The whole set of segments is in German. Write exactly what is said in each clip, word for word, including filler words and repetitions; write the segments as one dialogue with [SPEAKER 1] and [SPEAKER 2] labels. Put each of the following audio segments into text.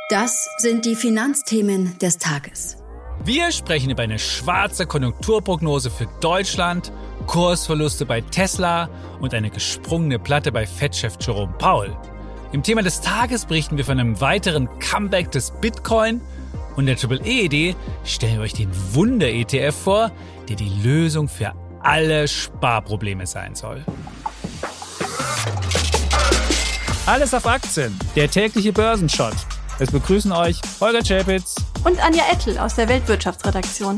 [SPEAKER 1] Das sind die Finanzthemen des Tages.
[SPEAKER 2] Wir sprechen über eine schwarze Konjunkturprognose für Deutschland, Kursverluste bei Tesla und eine gesprungene Platte bei Fed-Chef Jerome Powell. Im Thema des Tages berichten wir von einem weiteren Comeback des Bitcoin und der Triple E-Idee stellen wir euch den Wunder-E T F vor, der die Lösung für alle Sparprobleme sein soll. Alles auf Aktien, der tägliche Börsenshot. Es begrüßen euch Holger Czapitz
[SPEAKER 3] und Anja Ettel aus der Weltwirtschaftsredaktion.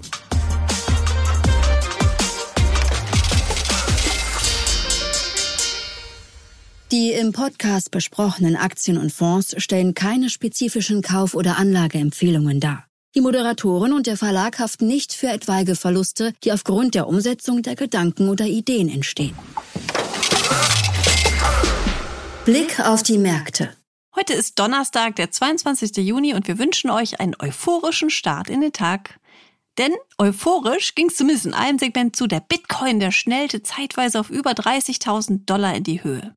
[SPEAKER 1] Die im Podcast besprochenen Aktien und Fonds stellen keine spezifischen Kauf- oder Anlageempfehlungen dar. Die Moderatoren und der Verlag haften nicht für etwaige Verluste, die aufgrund der Umsetzung der Gedanken oder Ideen entstehen. Blick auf die Märkte.
[SPEAKER 3] Heute ist Donnerstag, der zweiundzwanzigsten Juni und wir wünschen euch einen euphorischen Start in den Tag. Denn euphorisch ging es zumindest in einem Segment zu. Der Bitcoin, der schnellte zeitweise auf über dreißigtausend Dollar in die Höhe.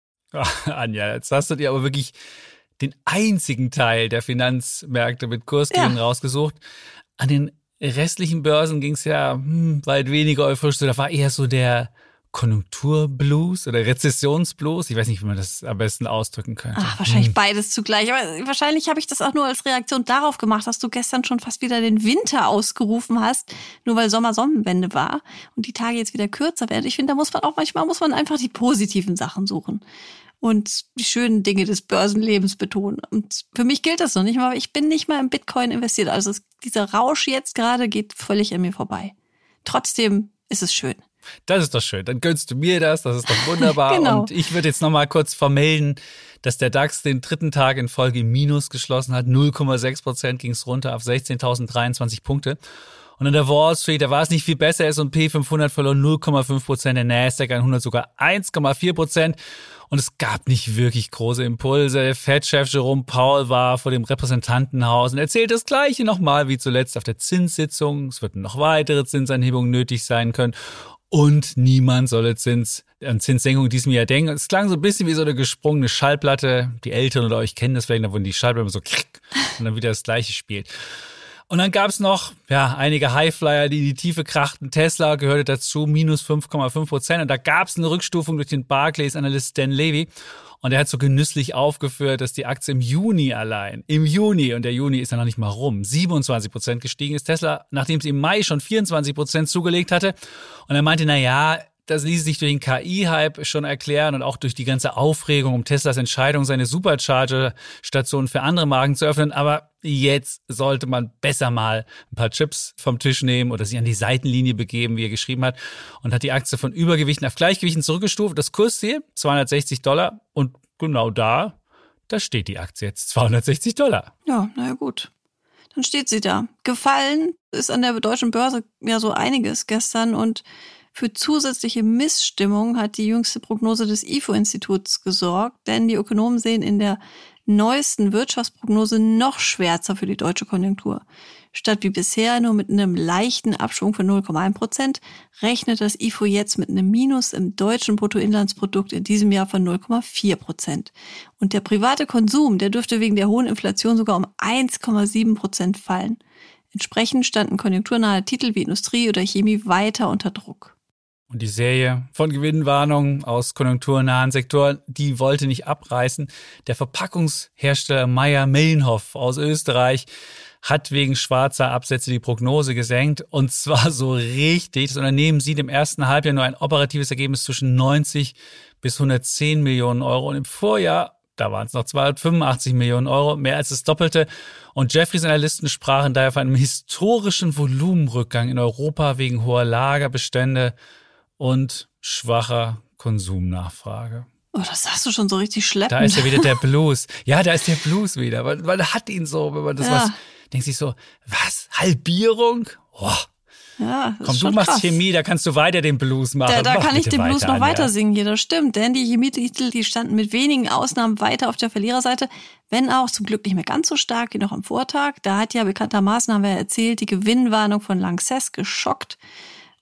[SPEAKER 2] Ach, Anja, jetzt hast du dir aber wirklich den einzigen Teil der Finanzmärkte mit Kursgewinnen ja. rausgesucht. An den restlichen Börsen ging es ja hm, weit weniger euphorisch. Da war eher so der Konjunkturblues oder Rezessionsblues. Ich weiß nicht, wie man das am besten ausdrücken könnte.
[SPEAKER 3] Ach, wahrscheinlich
[SPEAKER 2] hm.
[SPEAKER 3] beides zugleich. Aber wahrscheinlich habe ich das auch nur als Reaktion darauf gemacht, dass du gestern schon fast wieder den Winter ausgerufen hast, nur weil Sommer-Sonnenwende war und die Tage jetzt wieder kürzer werden. Ich finde, da muss man auch manchmal muss man einfach die positiven Sachen suchen und die schönen Dinge des Börsenlebens betonen. Und für mich gilt das noch nicht mal, aber ich bin nicht mal im Bitcoin investiert. Also es, dieser Rausch jetzt gerade geht völlig an mir vorbei. Trotzdem ist es schön.
[SPEAKER 2] Das ist doch schön. Dann gönnst du mir das. Das ist doch wunderbar.
[SPEAKER 3] Genau.
[SPEAKER 2] Und ich würde jetzt noch mal kurz vermelden, dass der DAX den dritten Tag in Folge im Minus geschlossen hat. null Komma sechs Prozent ging es runter auf sechzehntausenddreiundzwanzig Punkte. Und an der Wall Street, da war es nicht viel besser. S und P fünfhundert verlor null Komma fünf Prozent, der Nasdaq hundert sogar eins Komma vier Prozent. Und es gab nicht wirklich große Impulse. Der Fed-Chef Jerome Powell war vor dem Repräsentantenhaus und erzählt das Gleiche nochmal wie zuletzt auf der Zinssitzung. Es würden noch weitere Zinsanhebungen nötig sein können. Und niemand solle Zins, an Zinssenkung in diesem Jahr denken. Es klang so ein bisschen wie so eine gesprungene Schallplatte. Die Älteren oder euch kennen das vielleicht, da wurden die Schallplatten so und dann wieder das Gleiche spielt. Und dann gab's noch ja einige Highflyer, die in die Tiefe krachten. Tesla gehörte dazu, minus fünf Komma fünf Prozent. Und da gab's eine Rückstufung durch den Barclays-Analyst Dan Levy. Und er hat so genüsslich aufgeführt, dass die Aktie im Juni allein, im Juni, und der Juni ist ja noch nicht mal rum, siebenundzwanzig Prozent gestiegen ist. Tesla, nachdem es im Mai schon vierundzwanzig Prozent zugelegt hatte. Und er meinte, na ja, das ließ sich durch den K I-Hype schon erklären und auch durch die ganze Aufregung um Teslas Entscheidung, seine Supercharger-Station für andere Marken zu öffnen. Aber jetzt sollte man besser mal ein paar Chips vom Tisch nehmen oder sich an die Seitenlinie begeben, wie er geschrieben hat. Und hat die Aktie von Übergewichten auf Gleichgewichten zurückgestuft. Das Kursziel zweihundertsechzig Dollar. Und genau da, da steht die Aktie jetzt, zweihundertsechzig Dollar.
[SPEAKER 3] Ja, naja gut. Dann steht sie da. Gefallen ist an der deutschen Börse ja so einiges gestern und für zusätzliche Missstimmung hat die jüngste Prognose des I F O-Instituts gesorgt, denn die Ökonomen sehen in der neuesten Wirtschaftsprognose noch schwärzer für die deutsche Konjunktur. Statt wie bisher nur mit einem leichten Abschwung von null Komma eins Prozent rechnet das I F O jetzt mit einem Minus im deutschen Bruttoinlandsprodukt in diesem Jahr von null Komma vier Prozent. Und der private Konsum, der dürfte wegen der hohen Inflation sogar um eins Komma sieben Prozent fallen. Entsprechend standen konjunkturnahe Titel wie Industrie oder Chemie weiter unter Druck.
[SPEAKER 2] Und die Serie von Gewinnwarnungen aus konjunkturnahen Sektoren, die wollte nicht abreißen. Der Verpackungshersteller Mayr-Melnhof aus Österreich hat wegen schwarzer Absätze die Prognose gesenkt. Und zwar so richtig. Das Unternehmen sieht im ersten Halbjahr nur ein operatives Ergebnis zwischen neunzig bis hundertzehn Millionen Euro. Und im Vorjahr, da waren es noch zweihundertfünfundachtzig Millionen Euro, mehr als das Doppelte. Und Jefferies Analysten sprachen daher von einem historischen Volumenrückgang in Europa wegen hoher Lagerbestände und schwacher Konsumnachfrage.
[SPEAKER 3] Oh, das sagst du schon so richtig schleppend.
[SPEAKER 2] Da ist ja wieder der Blues. Ja, da ist der Blues wieder. Man, man hat ihn so, wenn man das
[SPEAKER 3] ja.
[SPEAKER 2] was, denkt sich so, was? Halbierung? Oh.
[SPEAKER 3] Ja, das
[SPEAKER 2] Komm,
[SPEAKER 3] ist schon
[SPEAKER 2] du machst
[SPEAKER 3] krass.
[SPEAKER 2] Chemie, da kannst du weiter den Blues machen.
[SPEAKER 3] Da, da
[SPEAKER 2] Mach
[SPEAKER 3] kann ich
[SPEAKER 2] bitte
[SPEAKER 3] den Blues
[SPEAKER 2] weiter,
[SPEAKER 3] noch weiter
[SPEAKER 2] Anja.
[SPEAKER 3] singen hier, das stimmt. Denn die Chemietitel, die standen mit wenigen Ausnahmen weiter auf der Verliererseite, wenn auch zum Glück nicht mehr ganz so stark wie noch am Vortag. Da hat ja bekanntermaßen, haben wir ja erzählt, die Gewinnwarnung von Lanxess geschockt.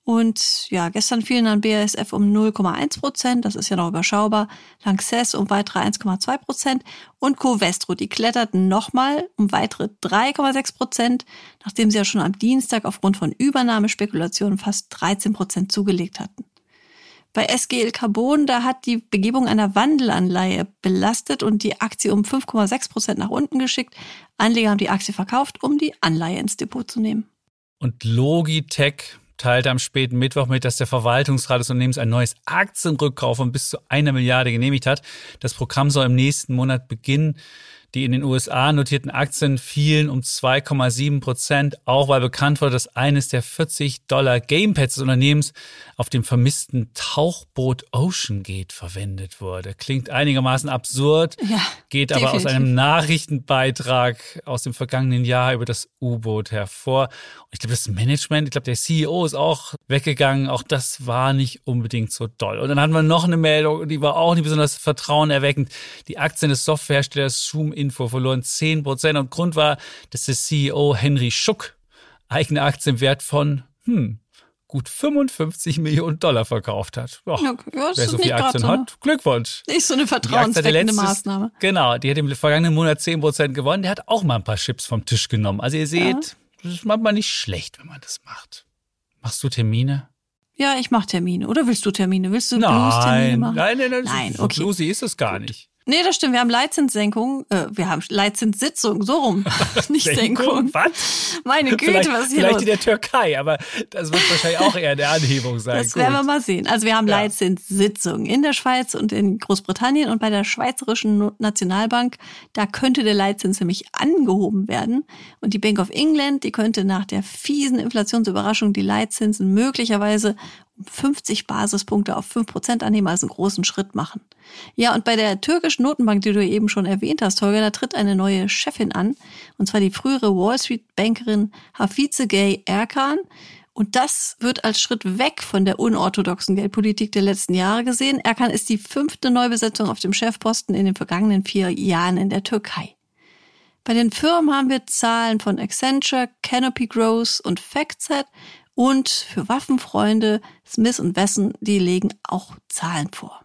[SPEAKER 3] Und ja, gestern fielen dann B A S F um null Komma eins Prozent, das ist ja noch überschaubar, Lanxess um weitere eins Komma zwei Prozent und Covestro, die kletterten nochmal um weitere drei Komma sechs Prozent, nachdem sie ja schon am Dienstag aufgrund von Übernahmespekulationen fast dreizehn Prozent zugelegt hatten. Bei S G L Carbon, da hat die Begebung einer Wandelanleihe belastet und die Aktie um fünf Komma sechs Prozent nach unten geschickt. Anleger haben die Aktie verkauft, um die Anleihe ins Depot zu nehmen.
[SPEAKER 2] Und Logitech teilte am späten Mittwoch mit, dass der Verwaltungsrat des Unternehmens ein neues Aktienrückkauf von bis zu einer Milliarde genehmigt hat. Das Programm soll im nächsten Monat beginnen. Die in den U S A notierten Aktien fielen um zwei Komma sieben Prozent, auch weil bekannt wurde, dass eines der vierzig Dollar Gamepads des Unternehmens auf dem vermissten Tauchboot OceanGate verwendet wurde. Klingt einigermaßen absurd,
[SPEAKER 3] ja,
[SPEAKER 2] geht aber
[SPEAKER 3] definitiv.
[SPEAKER 2] aus einem Nachrichtenbeitrag aus dem vergangenen Jahr über das U-Boot hervor. Und ich glaube, das Management, ich glaube, der C E O ist auch weggegangen. Auch das war nicht unbedingt so doll. Und dann hatten wir noch eine Meldung, die war auch nicht besonders vertrauenerweckend. Die Aktien des Softwareherstellers Zoom Info verloren zehn Prozent. Und Grund war, dass der C E O Henry Schuck eigene Aktienwert von hm, gut fünfundfünfzig Millionen Dollar verkauft hat. Oh,
[SPEAKER 3] ja, das
[SPEAKER 2] wer
[SPEAKER 3] ist
[SPEAKER 2] so
[SPEAKER 3] nicht
[SPEAKER 2] viele Aktien
[SPEAKER 3] so eine,
[SPEAKER 2] hat, Glückwunsch.
[SPEAKER 3] Nicht so eine
[SPEAKER 2] Die Aktie hat
[SPEAKER 3] vertrauensweckende
[SPEAKER 2] letztes-
[SPEAKER 3] Maßnahme.
[SPEAKER 2] Genau, die hat im vergangenen Monat zehn Prozent gewonnen. Der hat auch mal ein paar Chips vom Tisch genommen. Also ihr seht,
[SPEAKER 3] Ja.
[SPEAKER 2] das ist manchmal nicht schlecht, wenn man das macht. Machst du Termine?
[SPEAKER 3] Ja, ich mache Termine. Oder willst du Termine? Willst du Blues-Termine
[SPEAKER 2] Nein,
[SPEAKER 3] machen?
[SPEAKER 2] nein, nein, nein,
[SPEAKER 3] Nein,
[SPEAKER 2] so
[SPEAKER 3] okay.
[SPEAKER 2] bluesy ist es gar nicht.
[SPEAKER 3] Nee, das stimmt. Wir haben Leitzinssenkung. Äh, wir haben Leitzinssitzung. So rum. Nicht Senkung.
[SPEAKER 2] Was?
[SPEAKER 3] Meine Güte,
[SPEAKER 2] vielleicht,
[SPEAKER 3] was ist hier
[SPEAKER 2] Vielleicht
[SPEAKER 3] los?
[SPEAKER 2] in der Türkei, aber das wird wahrscheinlich auch eher eine Anhebung sein.
[SPEAKER 3] Das werden wir
[SPEAKER 2] Gut.
[SPEAKER 3] mal sehen. Also wir haben
[SPEAKER 2] Ja.
[SPEAKER 3] Leitzinssitzungen in der Schweiz und in Großbritannien und bei der Schweizerischen No- Nationalbank, da könnte der Leitzins nämlich angehoben werden. Und die Bank of England, die könnte nach der fiesen Inflationsüberraschung die Leitzinsen möglicherweise um fünfzig Basispunkte auf fünf Prozent annehmen, also einen großen Schritt machen. Ja, und bei der türkischen Notenbank, die du eben schon erwähnt hast, Holger, da tritt eine neue Chefin an, und zwar die frühere Wall Street-Bankerin Hafize Gaye Erkan. Und das wird als Schritt weg von der unorthodoxen Geldpolitik der letzten Jahre gesehen. Erkan ist die fünfte Neubesetzung auf dem Chefposten in den vergangenen vier Jahren in der Türkei. Bei den Firmen haben wir Zahlen von Accenture, Canopy Growth und FactSet. Und für Waffenfreunde Smith und Wesson, die legen auch Zahlen vor.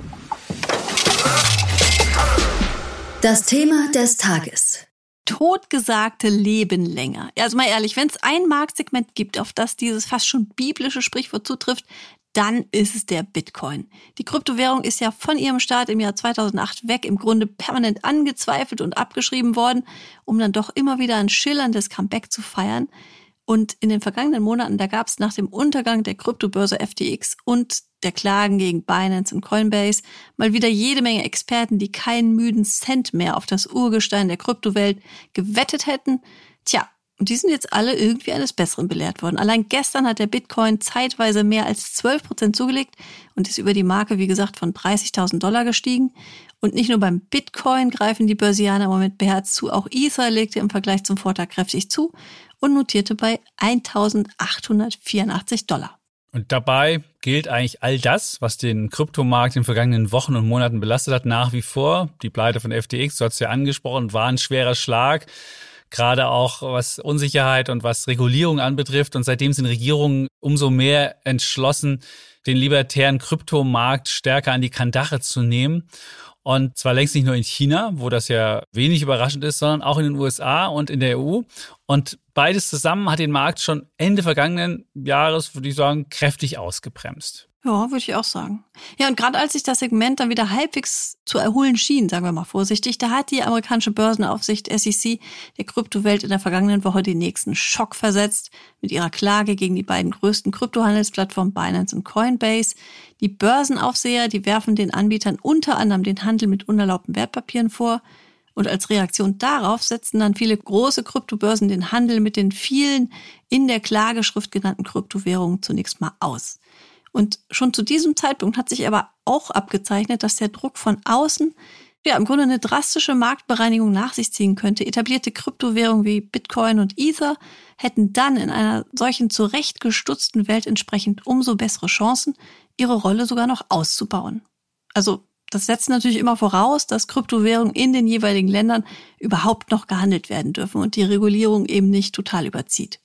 [SPEAKER 1] Das Thema des Tages.
[SPEAKER 3] Totgesagte leben länger. Also mal ehrlich, wenn es ein Marktsegment gibt, auf das dieses fast schon biblische Sprichwort zutrifft, dann ist es der Bitcoin. Die Kryptowährung ist ja von ihrem Start im Jahr zweitausendacht weg im Grunde permanent angezweifelt und abgeschrieben worden, um dann doch immer wieder ein schillerndes Comeback zu feiern. Und in den vergangenen Monaten, da gab es nach dem Untergang der Kryptobörse F T X und der Klagen gegen Binance und Coinbase mal wieder jede Menge Experten, die keinen müden Cent mehr auf das Urgestein der Kryptowelt gewettet hätten. Tja, und die sind jetzt alle irgendwie eines Besseren belehrt worden. Allein gestern hat der Bitcoin zeitweise mehr als zwölf Prozent zugelegt und ist über die Marke, wie gesagt, von dreißigtausend Dollar gestiegen. Und nicht nur beim Bitcoin greifen die Börsianer im Moment beherzt zu, auch Ether legte im Vergleich zum Vortag kräftig zu und notierte bei eintausendachthundertvierundachtzig Dollar.
[SPEAKER 2] Und dabei gilt eigentlich all das, was den Kryptomarkt in den vergangenen Wochen und Monaten belastet hat, nach wie vor. Die Pleite von F T X, du hast es ja angesprochen, war ein schwerer Schlag. Gerade auch was Unsicherheit und was Regulierung anbetrifft. Und seitdem sind Regierungen umso mehr entschlossen, den libertären Kryptomarkt stärker an die Kandare zu nehmen. Und zwar längst nicht nur in China, wo das ja wenig überraschend ist, sondern auch in den U S A und in der E U. Und beides zusammen hat den Markt schon Ende vergangenen Jahres, würde ich sagen, kräftig ausgebremst.
[SPEAKER 3] Ja, würde ich auch sagen. Ja, und gerade als sich das Segment dann wieder halbwegs zu erholen schien, sagen wir mal vorsichtig, da hat die amerikanische Börsenaufsicht S E C der Kryptowelt in der vergangenen Woche den nächsten Schock versetzt mit ihrer Klage gegen die beiden größten Kryptohandelsplattformen Binance und Coinbase. Die Börsenaufseher, die werfen den Anbietern unter anderem den Handel mit unerlaubten Wertpapieren vor. Und als Reaktion darauf setzten dann viele große Kryptobörsen den Handel mit den vielen in der Klageschrift genannten Kryptowährungen zunächst mal aus. Und schon zu diesem Zeitpunkt hat sich aber auch abgezeichnet, dass der Druck von außen ja im Grunde eine drastische Marktbereinigung nach sich ziehen könnte. Etablierte Kryptowährungen wie Bitcoin und Ether hätten dann in einer solchen zurechtgestutzten Welt entsprechend umso bessere Chancen, ihre Rolle sogar noch auszubauen. Also das setzt natürlich immer voraus, dass Kryptowährungen in den jeweiligen Ländern überhaupt noch gehandelt werden dürfen und die Regulierung eben nicht total überzieht.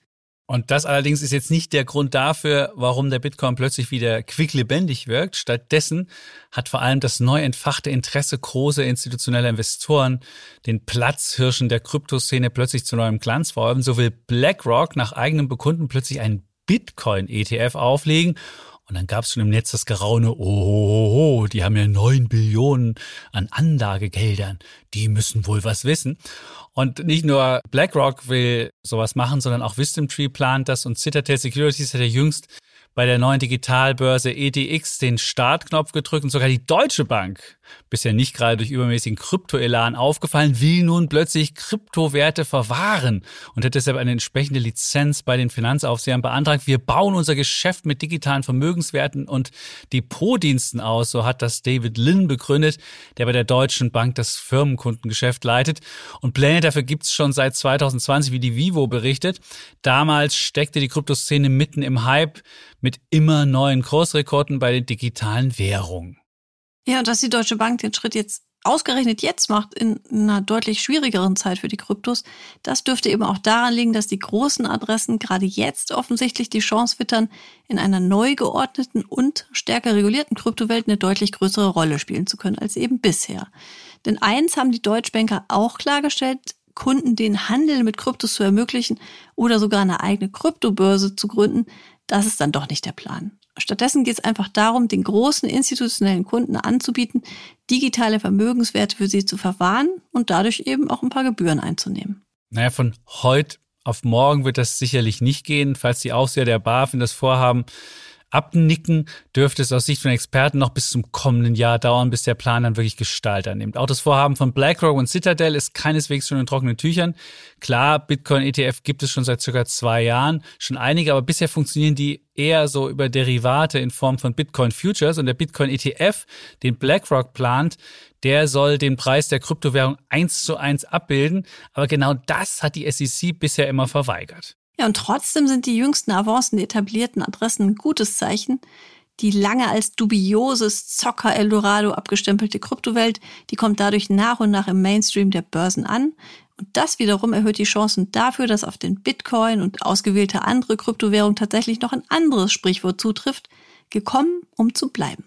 [SPEAKER 2] Und das allerdings ist jetzt nicht der Grund dafür, warum der Bitcoin plötzlich wieder quicklebendig wirkt. Stattdessen hat vor allem das neu entfachte Interesse großer institutioneller Investoren den Platzhirschen der Kryptoszene plötzlich zu neuem Glanz verholfen. So will BlackRock nach eigenem Bekunden plötzlich einen Bitcoin-E T F auflegen. Und dann gab es schon im Netz das Geraune, oh, oh, oh, die haben ja neun Billionen an Anlagegeldern, die müssen wohl was wissen. Und nicht nur BlackRock will sowas machen, sondern auch WisdomTree plant das und Citadel Securities hat ja jüngst bei der neuen Digitalbörse E D X den Startknopf gedrückt und sogar die Deutsche Bank, bisher nicht gerade durch übermäßigen Kryptoelan aufgefallen, will nun plötzlich Kryptowerte verwahren und hat deshalb eine entsprechende Lizenz bei den Finanzaufsehern beantragt. Wir bauen unser Geschäft mit digitalen Vermögenswerten und Depotdiensten aus, so hat das David Lin begründet, der bei der Deutschen Bank das Firmenkundengeschäft leitet. Und Pläne dafür gibt's schon seit zwanzig zwanzig, wie die Vivo berichtet. Damals steckte die Kryptoszene mitten im Hype mit immer neuen Kursrekorden bei den digitalen Währungen.
[SPEAKER 3] Ja, und dass die Deutsche Bank den Schritt jetzt ausgerechnet jetzt macht, in einer deutlich schwierigeren Zeit für die Kryptos, das dürfte eben auch daran liegen, dass die großen Adressen gerade jetzt offensichtlich die Chance wittern, in einer neu geordneten und stärker regulierten Kryptowelt eine deutlich größere Rolle spielen zu können als eben bisher. Denn eins haben die Deutschbanker auch klargestellt: Kunden den Handel mit Kryptos zu ermöglichen oder sogar eine eigene Kryptobörse zu gründen, das ist dann doch nicht der Plan. Stattdessen geht es einfach darum, den großen institutionellen Kunden anzubieten, digitale Vermögenswerte für sie zu verwahren und dadurch eben auch ein paar Gebühren einzunehmen.
[SPEAKER 2] Naja, von heute auf morgen wird das sicherlich nicht gehen. Falls die Aufseher der BaFin das Vorhaben abnicken, dürfte es aus Sicht von Experten noch bis zum kommenden Jahr dauern, bis der Plan dann wirklich Gestalt annimmt. Auch das Vorhaben von BlackRock und Citadel ist keineswegs schon in trockenen Tüchern. Klar, Bitcoin-E T F gibt es schon seit circa zwei Jahren, schon einige, aber bisher funktionieren die eher so über Derivate in Form von Bitcoin-Futures. Und der Bitcoin-E T F, den BlackRock plant, der soll den Preis der Kryptowährung eins zu eins abbilden. Aber genau das hat die S E C bisher immer verweigert.
[SPEAKER 3] Ja, und trotzdem sind die jüngsten Avancen der etablierten Adressen ein gutes Zeichen. Die lange als dubioses Zocker-Eldorado abgestempelte Kryptowelt, die kommt dadurch nach und nach im Mainstream der Börsen an. Und das wiederum erhöht die Chancen dafür, dass auf den Bitcoin und ausgewählte andere Kryptowährungen tatsächlich noch ein anderes Sprichwort zutrifft: gekommen, um zu bleiben.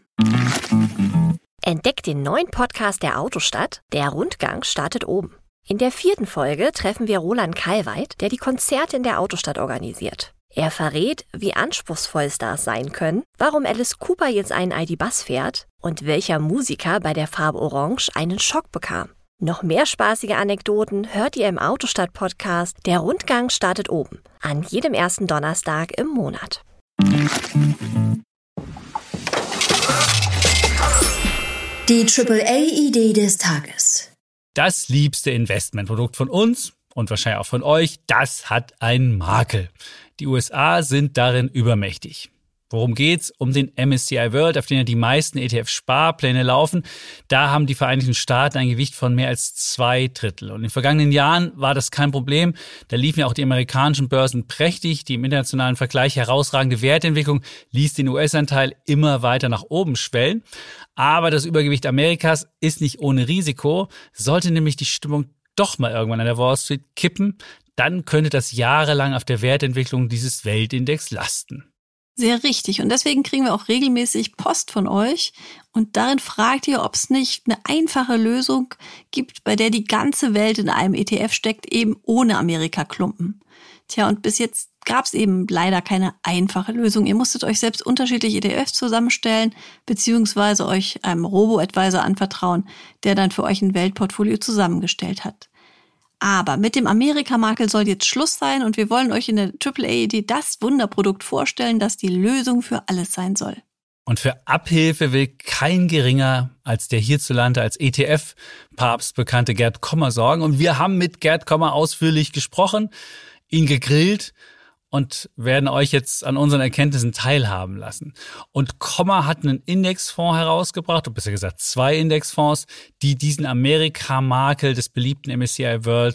[SPEAKER 4] Entdeckt den neuen Podcast der Autostadt. Der Rundgang startet oben. In der vierten Folge treffen wir Roland Kalweit, der die Konzerte in der Autostadt organisiert. Er verrät, wie anspruchsvoll Stars sein können, warum Alice Cooper jetzt einen I D-Bus fährt und welcher Musiker bei der Farbe Orange einen Schock bekam. Noch mehr spaßige Anekdoten hört ihr im Autostadt-Podcast Der Rundgang startet oben, an jedem ersten Donnerstag im Monat.
[SPEAKER 1] Die Triple A-Idee des Tages.
[SPEAKER 2] Das liebste Investmentprodukt von uns und wahrscheinlich auch von euch, das hat einen Makel. Die U S A sind darin übermächtig. Worum geht's? Um den M S C I World, auf den ja die meisten E T F-Sparpläne laufen. Da haben die Vereinigten Staaten ein Gewicht von mehr als zwei Drittel. Und in den vergangenen Jahren war das kein Problem. Da liefen ja auch die amerikanischen Börsen prächtig. Die im internationalen Vergleich herausragende Wertentwicklung ließ den U S-Anteil immer weiter nach oben schwellen. Aber das Übergewicht Amerikas ist nicht ohne Risiko. Sollte nämlich die Stimmung doch mal irgendwann an der Wall Street kippen, dann könnte das jahrelang auf der Wertentwicklung dieses Weltindex lasten.
[SPEAKER 3] Sehr richtig. Und deswegen kriegen wir auch regelmäßig Post von euch. Und darin fragt ihr, ob es nicht eine einfache Lösung gibt, bei der die ganze Welt in einem E T F steckt, eben ohne Amerika-Klumpen. Tja, und bis jetzt gab es eben leider keine einfache Lösung. Ihr musstet euch selbst unterschiedliche E T Fs zusammenstellen, beziehungsweise euch einem Robo-Advisor anvertrauen, der dann für euch ein Weltportfolio zusammengestellt hat. Aber mit dem Amerika-Makel soll jetzt Schluss sein und wir wollen euch in der Triple A-Idee das Wunderprodukt vorstellen, das die Lösung für alles sein soll.
[SPEAKER 2] Und für Abhilfe will kein geringer als der hierzulande als E T F-Papst bekannte Gerd Kommer sorgen. Und wir haben mit Gerd Kommer ausführlich gesprochen, ihn gegrillt und werden euch jetzt an unseren Erkenntnissen teilhaben lassen. Und Kommer hat einen Indexfonds herausgebracht, oder besser gesagt zwei Indexfonds, die diesen Amerika-Makel des beliebten M S C I World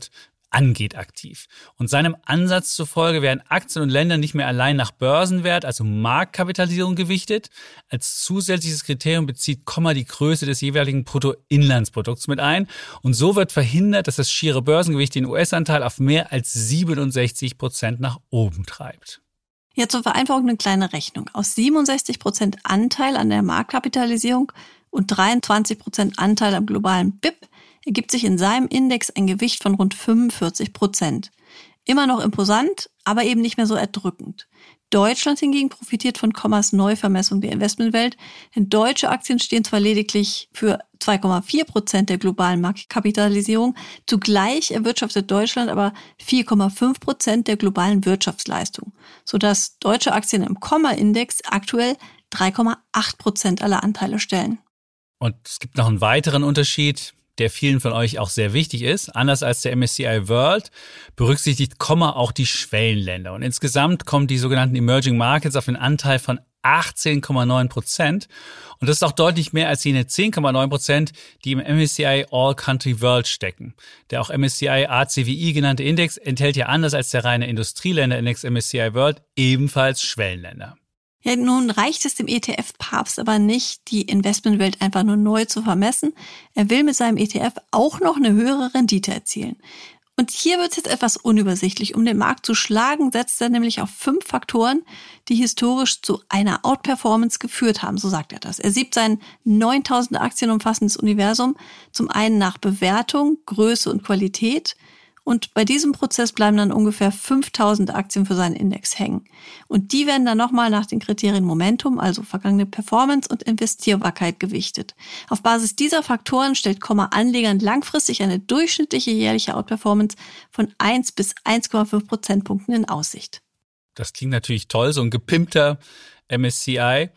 [SPEAKER 2] angeht aktiv. Und seinem Ansatz zufolge werden Aktien und Länder nicht mehr allein nach Börsenwert, also Marktkapitalisierung gewichtet. Als zusätzliches Kriterium bezieht Komma die Größe des jeweiligen Bruttoinlandsprodukts mit ein. Und so wird verhindert, dass das schiere Börsengewicht den U S-Anteil auf mehr als siebenundsechzig Prozent nach oben treibt.
[SPEAKER 3] Ja, zur Vereinfachung eine kleine Rechnung. Aus siebenundsechzig Prozent Anteil an der Marktkapitalisierung und dreiundzwanzig Prozent Anteil am globalen B I P ergibt sich in seinem Index ein Gewicht von rund fünfundvierzig Prozent. Immer noch imposant, aber eben nicht mehr so erdrückend. Deutschland hingegen profitiert von Kommas Neuvermessung der Investmentwelt, denn deutsche Aktien stehen zwar lediglich für zwei Komma vier Prozent der globalen Marktkapitalisierung, zugleich erwirtschaftet Deutschland aber vier Komma fünf Prozent der globalen Wirtschaftsleistung, sodass deutsche Aktien im Komma-Index aktuell drei Komma acht Prozent aller Anteile stellen.
[SPEAKER 2] Und es gibt noch einen weiteren Unterschied, der vielen von euch auch sehr wichtig ist. Anders als der M S C I World berücksichtigt Komma auch die Schwellenländer. Und insgesamt kommen die sogenannten Emerging Markets auf den Anteil von achtzehn Komma neun Prozent. Und das ist auch deutlich mehr als jene zehn Komma neun Prozent, die im M S C I All Country World stecken. Der auch M S C I A C W I genannte Index enthält ja anders als der reine Industrieländerindex M S C I World ebenfalls Schwellenländer.
[SPEAKER 3] Ja, nun reicht es dem E T F-Papst aber nicht, die Investmentwelt einfach nur neu zu vermessen. Er will mit seinem E T F auch noch eine höhere Rendite erzielen. Und hier wird es jetzt etwas unübersichtlich. Um den Markt zu schlagen, setzt er nämlich auf fünf Faktoren, die historisch zu einer Outperformance geführt haben, so sagt er das. Er siebt sein neuntausend Aktien umfassendes Universum zum einen nach Bewertung, Größe und Qualität. Und bei diesem Prozess bleiben dann ungefähr fünftausend Aktien für seinen Index hängen. Und die werden dann nochmal nach den Kriterien Momentum, also vergangene Performance und Investierbarkeit gewichtet. Auf Basis dieser Faktoren stellt Komma Anlegern langfristig eine durchschnittliche jährliche Outperformance von eins bis eins Komma fünf Prozentpunkten in Aussicht.
[SPEAKER 2] Das klingt natürlich toll, so ein gepimpter M S C I.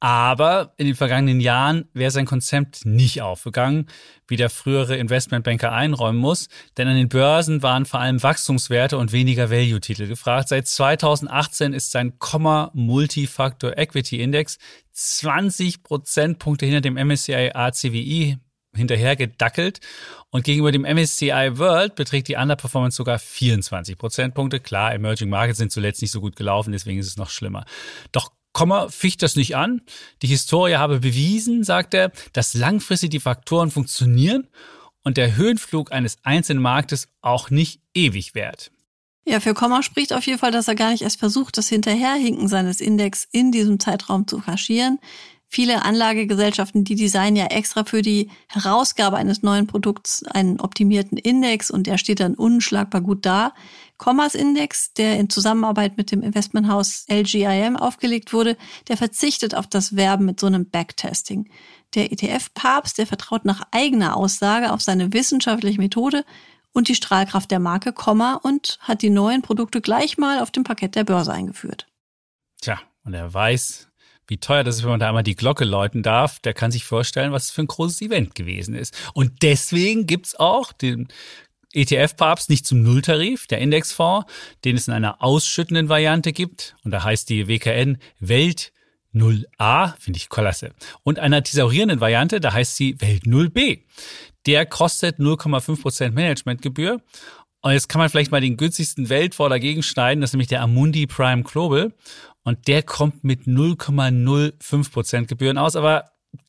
[SPEAKER 2] Aber in den vergangenen Jahren wäre sein Konzept nicht aufgegangen, wie der frühere Investmentbanker einräumen muss. Denn an den Börsen waren vor allem Wachstumswerte und weniger Value-Titel gefragt. Seit zweitausendachtzehn ist sein Komma Multifactor Equity Index zwanzig Prozentpunkte hinter dem M S C I A C W I hinterher gedackelt. Und gegenüber dem M S C I World beträgt die Underperformance sogar vierundzwanzig Prozentpunkte. Klar, Emerging Markets sind zuletzt nicht so gut gelaufen, deswegen ist es noch schlimmer. Doch Komma ficht das nicht an. Die Historie habe bewiesen, sagt er, dass langfristig die Faktoren funktionieren und der Höhenflug eines einzelnen Marktes auch nicht ewig währt.
[SPEAKER 3] Ja, für Komma spricht auf jeden Fall, dass er gar nicht erst versucht, das Hinterherhinken seines Index in diesem Zeitraum zu kaschieren. Viele Anlagegesellschaften, die designen ja extra für die Herausgabe eines neuen Produkts einen optimierten Index und der steht dann unschlagbar gut da. Kommas Index, der in Zusammenarbeit mit dem Investmenthaus L G I M aufgelegt wurde, der verzichtet auf das Werben mit so einem Backtesting. Der E T F-Papst, der vertraut nach eigener Aussage auf seine wissenschaftliche Methode und die Strahlkraft der Marke Komma und hat die neuen Produkte gleich mal auf dem Parkett der Börse eingeführt.
[SPEAKER 2] Tja, und er weiß, wie teuer das ist, wenn man da einmal die Glocke läuten darf. Der kann sich vorstellen, was es für ein großes Event gewesen ist. Und deswegen gibt's auch den E T F-Papst nicht zum Nulltarif, der Indexfonds, den es in einer ausschüttenden Variante gibt. Und da heißt die W K N Welt null a, finde ich klasse. Und einer thesaurierenden Variante, da heißt sie Welt null b. Der kostet null Komma fünf Prozent Managementgebühr. Und jetzt kann man vielleicht mal den günstigsten Weltfonds dagegen schneiden, das ist nämlich der Amundi Prime Global. Und der kommt mit null Komma null fünf Prozent Gebühren aus, aber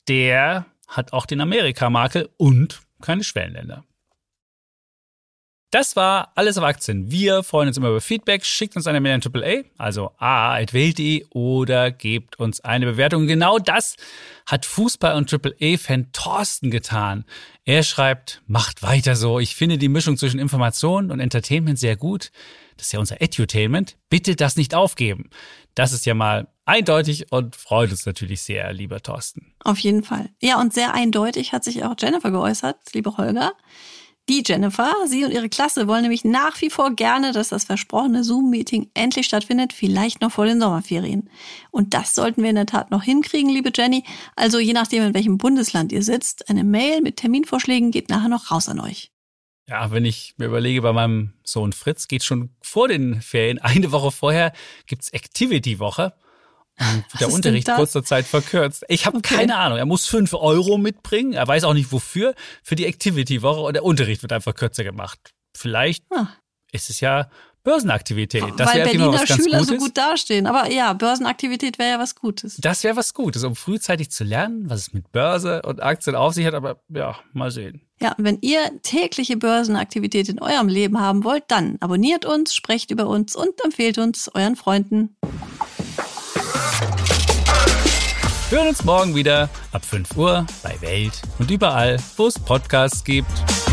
[SPEAKER 2] der hat auch den Amerika-Makel und keine Schwellenländer. Das war alles auf Aktien. Wir freuen uns immer über Feedback. Schickt uns eine Mail an Triple A, also a a at welt punkt de oder gebt uns eine Bewertung. Genau das hat Fußball- und Triple A-Fan Thorsten getan. Er schreibt, macht weiter so. Ich finde die Mischung zwischen Information und Entertainment sehr gut. Das ist ja unser Edutainment. Bitte das nicht aufgeben. Das ist ja mal eindeutig und freut uns natürlich sehr, lieber Thorsten.
[SPEAKER 3] Auf jeden Fall. Ja, und sehr eindeutig hat sich auch Jennifer geäußert, liebe Holger. Die Jennifer, sie und ihre Klasse wollen nämlich nach wie vor gerne, dass das versprochene Zoom-Meeting endlich stattfindet, vielleicht noch vor den Sommerferien. Und das sollten wir in der Tat noch hinkriegen, liebe Jenny. Also je nachdem, in welchem Bundesland ihr sitzt, eine Mail mit Terminvorschlägen geht nachher noch raus an euch.
[SPEAKER 2] Ja, wenn ich mir überlege, bei meinem Sohn Fritz geht schon vor den Ferien, eine Woche vorher gibt's Activity-Woche. Und der Unterricht kurzer Zeit verkürzt. Ich habe okay. keine Ahnung. Er muss fünf Euro mitbringen. Er weiß auch nicht wofür. Für die Activity-Woche. Und der Unterricht wird einfach kürzer gemacht. vielleicht
[SPEAKER 3] Ah.
[SPEAKER 2] ist es ja Börsenaktivität. Das
[SPEAKER 3] Weil
[SPEAKER 2] wäre auf jeden Fall
[SPEAKER 3] Berliner
[SPEAKER 2] was ganz
[SPEAKER 3] Schüler
[SPEAKER 2] Gutes.
[SPEAKER 3] so gut dastehen. Aber ja, Börsenaktivität wäre ja was Gutes.
[SPEAKER 2] Das wäre was Gutes, um frühzeitig zu lernen, was es mit Börse und Aktien auf sich hat. Aber ja, mal sehen.
[SPEAKER 3] Ja, und wenn ihr tägliche Börsenaktivität in eurem Leben haben wollt, dann abonniert uns, sprecht über uns und empfehlt uns euren Freunden.
[SPEAKER 2] Wir hören uns morgen wieder ab fünf Uhr bei Welt und überall, wo es Podcasts gibt.